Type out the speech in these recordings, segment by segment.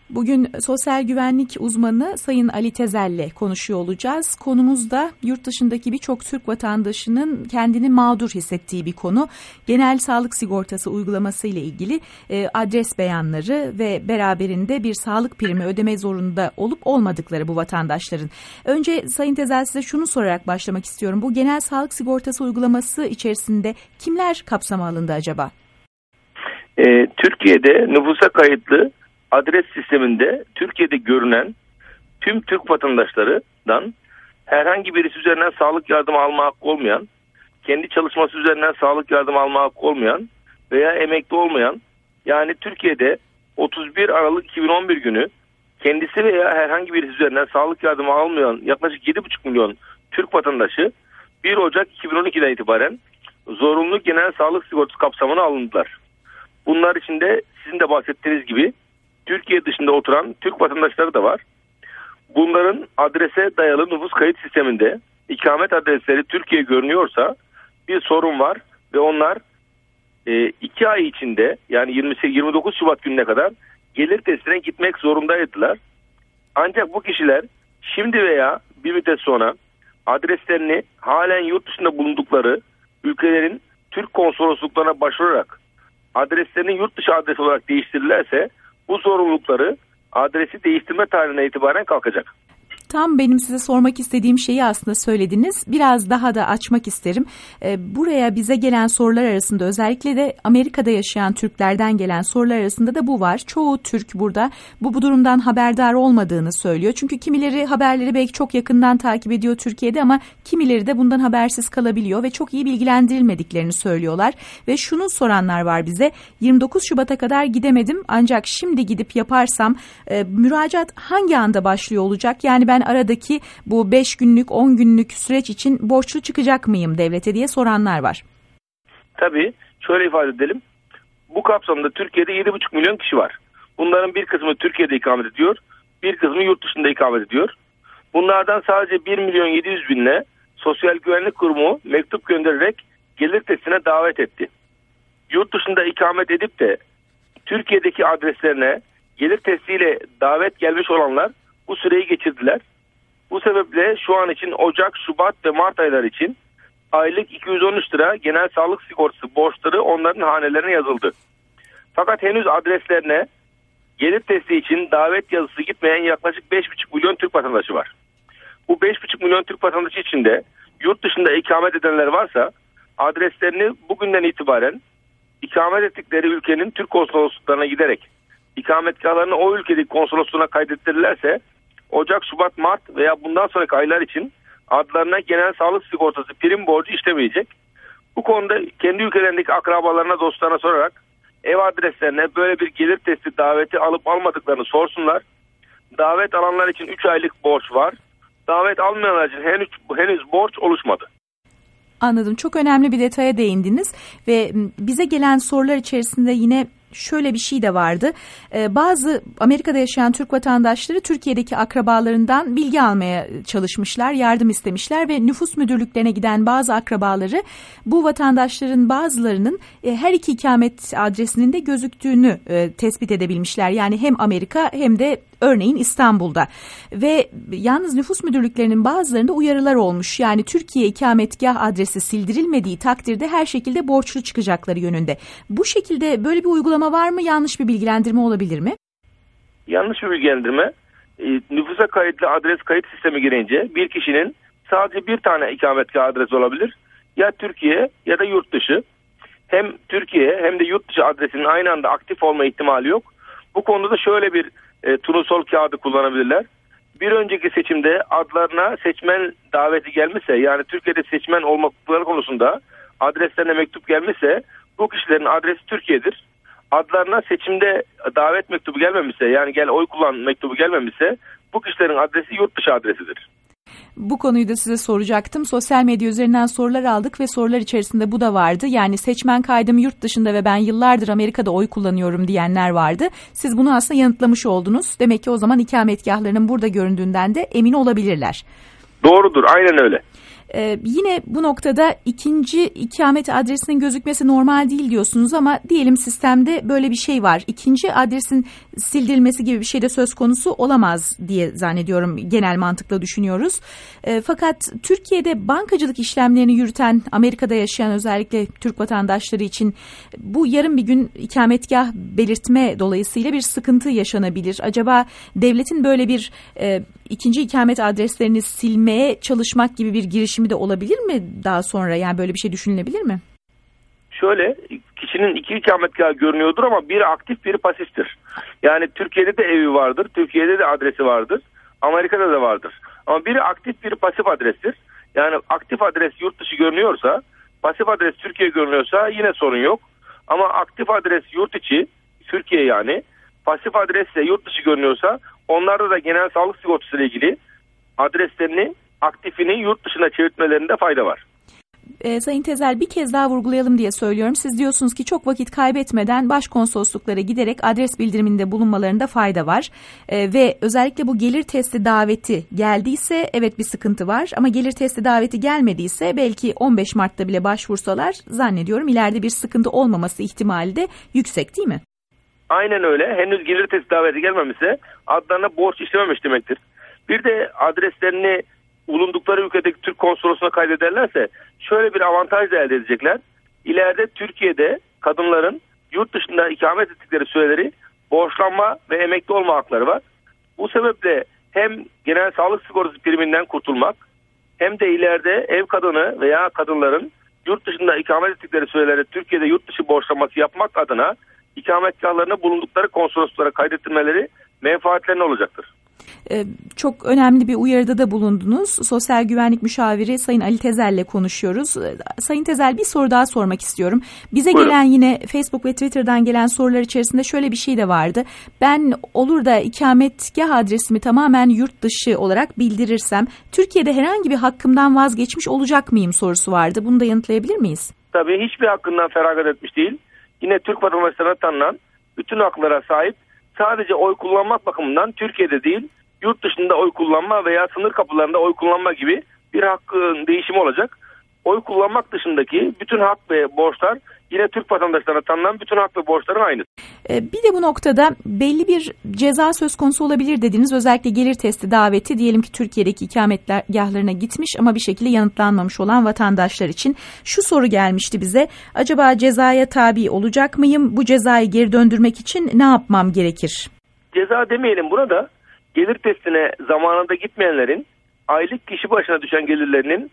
Bugün sosyal güvenlik uzmanı Sayın Ali Tezel'le konuşuyor olacağız. Konumuz da yurt dışındaki birçok Türk vatandaşının kendini mağdur hissettiği bir konu. Genel sağlık sigortası uygulaması ile ilgili adres beyanları ve beraberinde bir sağlık primi ödeme zorunda olup olmadıkları bu vatandaşların. Önce Sayın Tezel, size şunu sorarak başlamak istiyorum. Bu genel sağlık sigortası uygulaması içerisinde kimler kapsama alındı acaba? Türkiye'de nüfusa kayıtlı adres sisteminde Türkiye'de görünen tüm Türk vatandaşlarından herhangi birisi üzerinden sağlık yardımı alma hakkı olmayan, kendi çalışması üzerinden sağlık yardımı alma hakkı olmayan veya emekli olmayan, yani Türkiye'de 31 Aralık 2011 günü kendisi veya herhangi birisi üzerinden sağlık yardımı almayan yaklaşık 7,5 milyon Türk vatandaşı 1 Ocak 2012'den itibaren zorunlu genel sağlık sigortası kapsamına alındılar. Bunlar içinde sizin de bahsettiğiniz gibi Türkiye dışında oturan Türk vatandaşları da var. Bunların adrese dayalı nüfus kayıt sisteminde ikamet adresleri Türkiye görünüyorsa bir sorun var ve onlar 2 ay içinde, yani 29 Şubat gününe kadar gelir testine gitmek zorundaydılar. Ancak bu kişiler şimdi veya bir müddet sonra adreslerini halen yurt dışında bulundukları ülkelerin Türk konsolosluklarına başvurarak adreslerini yurt dışı adres olarak değiştirirlerse bu zorunlulukları adresi değiştirme tarihine itibaren kalkacak. Tam benim size sormak istediğim şeyi aslında söylediniz. Biraz daha da açmak isterim. Buraya bize gelen sorular arasında, özellikle de Amerika'da yaşayan Türklerden gelen sorular arasında da bu var. Çoğu Türk burada bu durumdan haberdar olmadığını söylüyor. Çünkü kimileri haberleri belki çok yakından takip ediyor Türkiye'de ama kimileri de bundan habersiz kalabiliyor ve çok iyi bilgilendirilmediklerini söylüyorlar. Ve şunu soranlar var bize: 29 Şubat'a kadar gidemedim ancak şimdi gidip yaparsam müracaat hangi anda başlıyor olacak? Yani ben aradaki bu 5 günlük 10 günlük süreç için borçlu çıkacak mıyım devlete diye soranlar var. Tabii şöyle ifade edelim. Bu kapsamda Türkiye'de 7,5 milyon kişi var. Bunların bir kısmı Türkiye'de ikamet ediyor. Bir kısmı yurt dışında ikamet ediyor. Bunlardan sadece 1 milyon 700 binle Sosyal Güvenlik Kurumu mektup göndererek gelir testine davet etti. Yurt dışında ikamet edip de Türkiye'deki adreslerine gelir testiyle davet gelmiş olanlar bu süreyi geçirdiler. Bu sebeple şu an için Ocak, Şubat ve Mart ayları için aylık 213 lira genel sağlık sigortası borçları onların hanelerine yazıldı. Fakat henüz adreslerine gelir testi için davet yazısı gitmeyen yaklaşık 5,5 milyon Türk vatandaşı var. Bu 5,5 milyon Türk vatandaşı içinde yurt dışında ikamet edenler varsa adreslerini bugünden itibaren ikamet ettikleri ülkenin Türk konsolosluklarına giderek ikametgahlarını o ülkedeki konsolosluğuna kaydettirirlerse Ocak, Şubat, Mart veya bundan sonraki aylar için adlarına genel sağlık sigortası prim borcu işlemeyecek. Bu konuda kendi ülkelerindeki akrabalarına, dostlarına sorarak ev adreslerine böyle bir gelir testi daveti alıp almadıklarını sorsunlar. Davet alanlar için 3 aylık borç var. Davet almayanlar için henüz borç oluşmadı. Anladım. Çok önemli bir detaya değindiniz ve bize gelen sorular içerisinde yine şöyle bir şey de vardı. Bazı Amerika'da yaşayan Türk vatandaşları Türkiye'deki akrabalarından bilgi almaya çalışmışlar, yardım istemişler ve nüfus müdürlüklerine giden bazı akrabaları bu vatandaşların bazılarının her iki ikamet adresinin de gözüktüğünü tespit edebilmişler. Yani hem Amerika hem de örneğin İstanbul'da. Ve yalnız nüfus müdürlüklerinin bazılarında uyarılar olmuş. Yani Türkiye ikametgah adresi sildirilmediği takdirde her şekilde borçlu çıkacakları yönünde. Bu şekilde böyle bir uygulama var mı? Yanlış bir bilgilendirme olabilir mi? Yanlış bir bilgilendirme. Nüfusa kayıtlı adres kayıt sistemi girince bir kişinin sadece bir tane ikametgah adresi olabilir. Ya Türkiye ya da yurt dışı. Hem Türkiye hem de yurt dışı adresinin aynı anda aktif olma ihtimali yok. Bu konuda da şöyle bir turnusol kağıdı kullanabilirler. Bir önceki seçimde adlarına seçmen daveti gelmişse, yani Türkiye'de seçmen olmakları konusunda adreslerine mektup gelmişse bu kişilerin adresi Türkiye'dir. Adlarına seçimde davet mektubu gelmemişse, yani gel oy kullan mektubu gelmemişse bu kişilerin adresi yurt dışı adresidir. Bu konuyu da size soracaktım. Sosyal medya üzerinden sorular aldık ve sorular içerisinde bu da vardı. Yani seçmen kaydım yurt dışında ve ben yıllardır Amerika'da oy kullanıyorum diyenler vardı. Siz bunu aslında yanıtlamış oldunuz. Demek ki o zaman ikametgahlarının burada göründüğünden de emin olabilirler. Doğrudur, aynen öyle. Yine bu noktada ikinci ikamet adresinin gözükmesi normal değil diyorsunuz ama diyelim sistemde böyle bir şey var. İkinci adresin sildirilmesi gibi bir şey de söz konusu olamaz diye zannediyorum, genel mantıkla düşünüyoruz. Fakat Türkiye'de bankacılık işlemlerini yürüten, Amerika'da yaşayan özellikle Türk vatandaşları için bu yarın bir gün ikametgah belirtme dolayısıyla bir sıkıntı yaşanabilir. Acaba devletin böyle bir ikinci ikamet adreslerini silmeye çalışmak gibi bir girişimi de olabilir mi daha sonra? Yani böyle bir şey düşünülebilir mi? Şöyle, kişinin iki ikametgahı görünüyordur ama biri aktif, biri pasiftir. Yani Türkiye'de de evi vardır, Türkiye'de de adresi vardır, Amerika'da da vardır. Ama biri aktif, biri pasif adrestir. Yani aktif adres yurt dışı görünüyorsa, pasif adres Türkiye görünüyorsa yine sorun yok. Ama aktif adres yurt içi, Türkiye yani, pasif adres de yurt dışı görünüyorsa onlarda da genel sağlık sigortası ile ilgili adreslerini, aktifini yurt dışına çevirtmelerinde fayda var. Sayın Tezel, bir kez daha vurgulayalım diye söylüyorum. Siz diyorsunuz ki çok vakit kaybetmeden başkonsolosluklara giderek adres bildiriminde bulunmalarında fayda var. Ve özellikle bu gelir testi daveti geldiyse evet bir sıkıntı var. Ama gelir testi daveti gelmediyse belki 15 Mart'ta bile başvursalar zannediyorum ileride bir sıkıntı olmaması ihtimali de yüksek, değil mi? Aynen öyle. Henüz gelir testi daveti gelmemişse adlarına borç işlememiş demektir. Bir de adreslerini bulundukları ülkedeki Türk konsolosluğuna kaydederlerse şöyle bir avantaj da elde edecekler. İleride Türkiye'de kadınların yurt dışında ikamet ettikleri süreleri borçlanma ve emekli olma hakları var. Bu sebeple hem genel sağlık sigortası priminden kurtulmak hem de ileride ev kadını veya kadınların yurt dışında ikamet ettikleri süreleri Türkiye'de yurt dışı borçlanması yapmak adına ikametgahlarını bulundukları konsolosluklara kaydettirmeleri menfaatlerine olacaktır. Çok önemli bir uyarıda da bulundunuz. Sosyal Güvenlik Müşaviri Sayın Ali Tezel ile konuşuyoruz. Sayın Tezel, bir soru daha sormak istiyorum. Bize Buyurun. gelen yine Facebook ve Twitter'dan gelen sorular içerisinde şöyle bir şey de vardı. Ben olur da ikametgah adresimi tamamen yurt dışı olarak bildirirsem Türkiye'de herhangi bir hakkımdan vazgeçmiş olacak mıyım sorusu vardı. Bunu da yanıtlayabilir miyiz? Tabii hiçbir hakkından feragat etmiş değil. Yine Türk vatandaşlarına tanınan bütün haklara sahip, sadece oy kullanmak bakımından Türkiye'de değil, yurt dışında oy kullanma veya sınır kapılarında oy kullanma gibi bir hakkın değişimi olacak. Oy kullanmak dışındaki bütün hak ve borçlar yine Türk vatandaşlarına tanınan bütün hak ve borçların aynı. Bir de bu noktada belli bir ceza söz konusu olabilir dediniz. Özellikle gelir testi daveti diyelim ki Türkiye'deki ikametgahlarına gitmiş ama bir şekilde yanıtlanmamış olan vatandaşlar için şu soru gelmişti bize. Acaba cezaya tabi olacak mıyım? Bu cezayı geri döndürmek için ne yapmam gerekir? Ceza demeyelim buna da, gelir testine zamanında gitmeyenlerin aylık kişi başına düşen gelirlerinin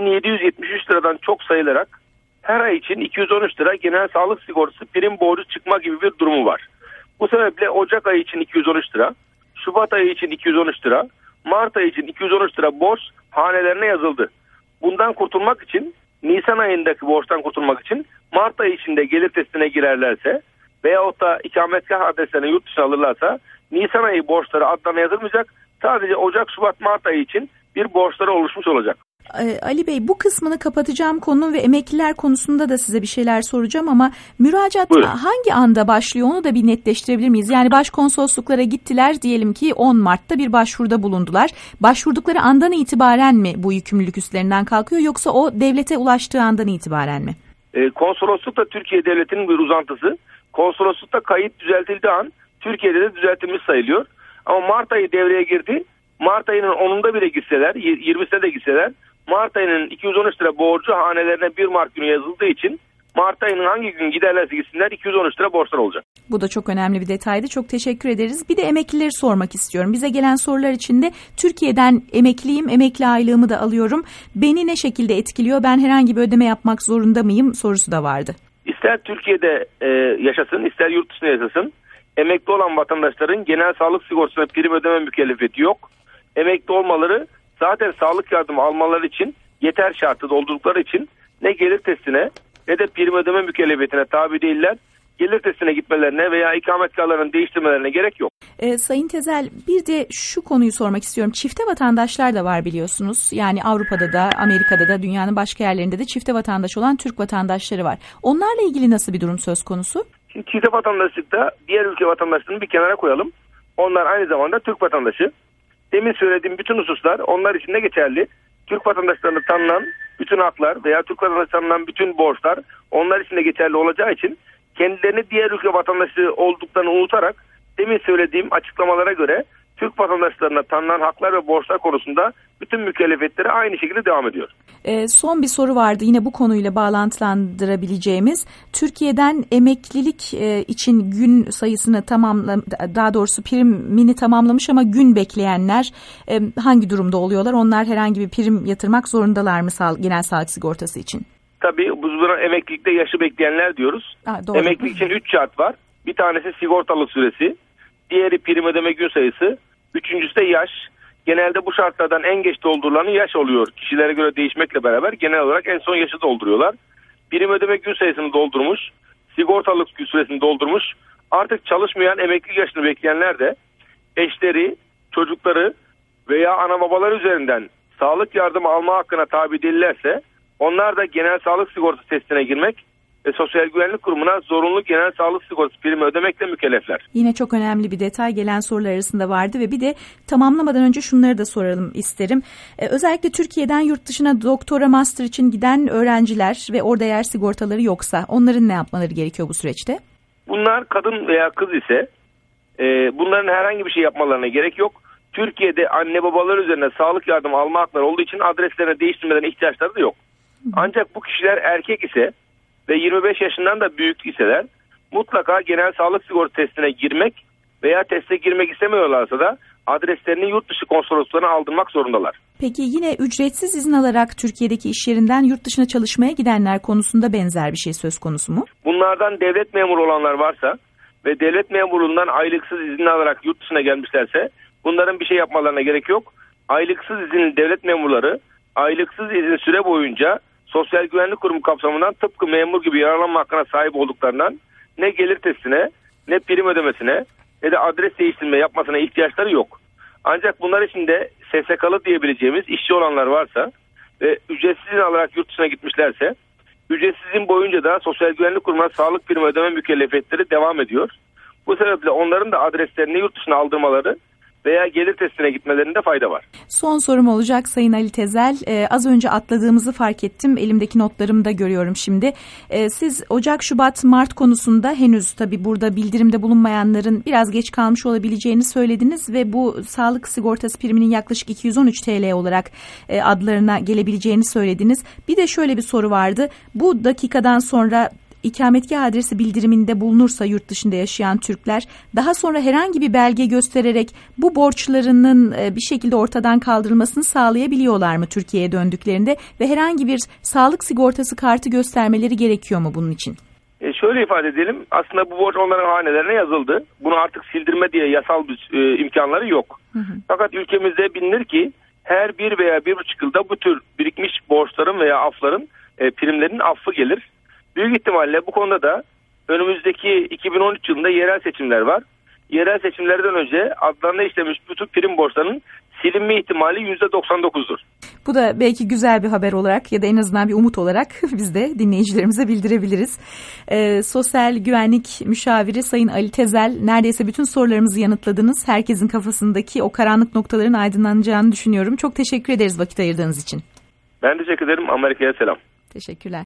1773 liradan çok sayılarak her ay için 213 lira genel sağlık sigortası prim borcu çıkma gibi bir durumu var. Bu sebeple Ocak ayı için 213 lira, Şubat ayı için 213 lira, Mart ayı için 213 lira borç hanelerine yazıldı. Bundan kurtulmak için, Nisan ayındaki borçtan kurtulmak için Mart ayı içinde gelir testine girerlerse veyahut da ikametgah adreslerini yurt dışına alırlarsa Nisan ayı borçları adlarına yazılmayacak. Sadece Ocak, Şubat, Mart ayı için bir borçları oluşmuş olacak. Ali Bey, bu kısmını kapatacağım konunun ve emekliler konusunda da size bir şeyler soracağım ama müracaat Buyurun. hangi anda başlıyor onu da bir netleştirebilir miyiz? Yani başkonsolosluklara gittiler, diyelim ki 10 Mart'ta bir başvuruda bulundular. Başvurdukları andan itibaren mi bu yükümlülük üstlerinden kalkıyor yoksa o devlete ulaştığı andan itibaren mi? Konsolosluk da Türkiye Devleti'nin bir uzantısı. Konsoloslukta kayıt düzeltildiği an Türkiye'de de düzeltilmiş sayılıyor. Ama Mart ayı devreye girdi. Mart ayının 10'unda bile gitseler, 20'sine de gitseler Mart ayının 213 lira borcu hanelerine 1 Mart günü yazıldığı için Mart ayının hangi gün giderlerse gitsinler 213 lira borçlar olacak. Bu da çok önemli bir detaydı. Çok teşekkür ederiz. Bir de emeklileri sormak istiyorum. Bize gelen sorular içinde Türkiye'den emekliyim, emekli aylığımı da alıyorum. Beni ne şekilde etkiliyor? Ben herhangi bir ödeme yapmak zorunda mıyım? Sorusu da vardı. İster Türkiye'de yaşasın, ister yurt dışında yaşasın. Emekli olan vatandaşların genel sağlık sigortasına prim ödeme mükellefiyeti yok. Emekli olmaları zaten sağlık yardımı almaları için yeter şartı doldurdukları için ne gelir testine ne de prim ödeme mükellefiyetine tabi değiller. Gelir testine gitmelerine veya ikametgahlarını değiştirmelerine gerek yok. Sayın Tezel, bir de şu konuyu sormak istiyorum. Çifte vatandaşlar da var biliyorsunuz. Yani Avrupa'da da, Amerika'da da, dünyanın başka yerlerinde de çifte vatandaş olan Türk vatandaşları var. Onlarla ilgili nasıl bir durum söz konusu? Şimdi çifte vatandaşlıkta diğer ülke vatandaşlarını bir kenara koyalım. Onlar aynı zamanda Türk vatandaşı. Demin söylediğim bütün hususlar onlar için de geçerli. Türk vatandaşlarına tanınan bütün haklar veya Türk vatandaşlarına tanınan bütün borçlar onlar için de geçerli olacağı için kendilerini diğer ülke vatandaşı olduklarını unutarak demin söylediğim açıklamalara göre Türk vatandaşlarına tanınan haklar ve borçlar konusunda bütün mükellefiyetleri aynı şekilde devam ediyor. Son bir soru vardı yine bu konuyla bağlantılandırabileceğimiz. Türkiye'den emeklilik için gün sayısını daha doğrusu primini tamamlamış ama gün bekleyenler hangi durumda oluyorlar? Onlar herhangi bir prim yatırmak zorundalar mı genel sağlık sigortası için? Tabii biz buna emeklilikte yaşı bekleyenler diyoruz. Doğru. Emeklilik için 3 şart var. Bir tanesi sigortalık süresi, diğeri prim ödeme gün sayısı, üçüncüsü de yaş. Genelde bu şartlardan en geç doldurulanın yaş oluyor. Kişilere göre değişmekle beraber genel olarak en son yaşı dolduruyorlar. Prim ödeme gün sayısını doldurmuş, sigortalık süresini doldurmuş. Artık çalışmayan emeklilik yaşını bekleyenler de eşleri, çocukları veya ana babalar üzerinden sağlık yardımı alma hakkına tabi değillerse onlar da genel sağlık sigortası testine girmek ve Sosyal Güvenlik Kurumu'na zorunlu genel sağlık sigortası primi ödemekle mükellefler. Yine çok önemli bir detay gelen sorular arasında vardı ve bir de tamamlamadan önce şunları da soralım isterim. Özellikle Türkiye'den yurt dışına doktora, master için giden öğrenciler ve orada eğer sigortaları yoksa onların ne yapmaları gerekiyor bu süreçte? Bunlar kadın veya kız ise bunların herhangi bir şey yapmalarına gerek yok. Türkiye'de anne babalar üzerine sağlık yardımı alma hakları olduğu için adreslerini değiştirmeden ihtiyaçları da yok. Ancak bu kişiler erkek ise ve 25 yaşından da büyük iseler mutlaka genel sağlık sigorta testine girmek veya teste girmek istemiyorlarsa da adreslerini yurt dışı konsolosluğuna aldırmak zorundalar. Peki yine ücretsiz izin alarak Türkiye'deki iş yerinden yurt dışına çalışmaya gidenler konusunda benzer bir şey söz konusu mu? Bunlardan devlet memuru olanlar varsa ve devlet memurluğundan aylıksız izin alarak yurt dışına gelmişlerse bunların bir şey yapmalarına gerek yok. Aylıksız izinli devlet memurları aylıksız izin süre boyunca Sosyal Güvenlik Kurumu kapsamından tıpkı memur gibi yararlanma hakkına sahip olduklarından ne gelir testine, ne prim ödemesine, ne de adres değiştirme yapmasına ihtiyaçları yok. Ancak bunlar için de SSK'lı diyebileceğimiz işçi olanlar varsa ve ücretsiz izin alarak yurt dışına gitmişlerse, ücretsiz izin boyunca da Sosyal Güvenlik Kurumu'na sağlık primi ödeme mükellefiyetleri devam ediyor. Bu sebeple onların da adreslerini yurt dışına aldırmaları veya gelir testine gitmelerinde fayda var. Son sorum olacak Sayın Ali Tezel. Az önce atladığımızı fark ettim. Elimdeki notlarımda görüyorum şimdi. Siz Ocak, Şubat, Mart konusunda henüz tabii burada bildirimde bulunmayanların biraz geç kalmış olabileceğini söylediniz ve bu sağlık sigortası priminin yaklaşık 213 TL olarak adlarına gelebileceğini söylediniz. Bir de şöyle bir soru vardı. Bu dakikadan sonra ikametgah adresi bildiriminde bulunursa yurt dışında yaşayan Türkler daha sonra herhangi bir belge göstererek bu borçlarının bir şekilde ortadan kaldırılmasını sağlayabiliyorlar mı Türkiye'ye döndüklerinde ve herhangi bir sağlık sigortası kartı göstermeleri gerekiyor mu bunun için? Şöyle ifade edelim, aslında bu borç onların hanelerine yazıldı. Bunu artık sildirme diye yasal bir imkanları yok. Fakat ülkemizde bilinir ki her 1 veya 1,5 yılda bu tür birikmiş borçların veya afların primlerin affı gelir. Büyük ihtimalle bu konuda da önümüzdeki 2013 yılında yerel seçimler var. Yerel seçimlerden önce adlarına işlemiş bütün prim borçlarının silinme ihtimali %99'dur. Bu da belki güzel bir haber olarak ya da en azından bir umut olarak biz de dinleyicilerimize bildirebiliriz. Sosyal Güvenlik Müşaviri Sayın Ali Tezel, neredeyse bütün sorularımızı yanıtladınız. Herkesin kafasındaki o karanlık noktaların aydınlanacağını düşünüyorum. Çok teşekkür ederiz vakit ayırdığınız için. Ben teşekkür ederim. Amerika'ya selam. Teşekkürler.